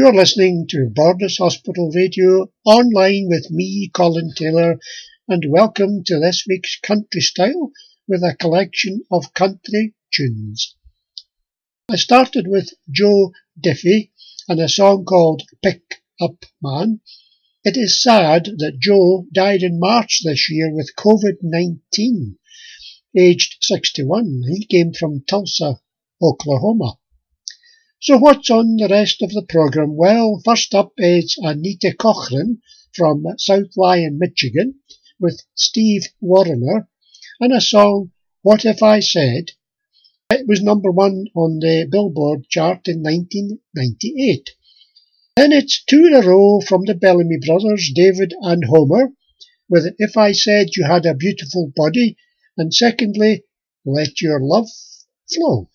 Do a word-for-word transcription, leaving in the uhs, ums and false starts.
You're listening to Borders Hospital Radio, online with me, Colin Taylor, and welcome to this week's Country Style with a collection of country tunes. I started with Joe Diffie and a song called Pick Up Man. It is sad that Joe died in March this year with covid nineteen, aged sixty-one. He came from Tulsa, Oklahoma. So what's on the rest of the programme? Well, first up is Anita Cochran from South Lyon, Michigan, with Steve Wariner, and a song, What If I Said? It was number one on the Billboard chart in nineteen ninety-eight. Then it's two in a row from the Bellamy Brothers, David and Homer, with If I Said You Had a Beautiful Body, and secondly, Let Your Love Flow.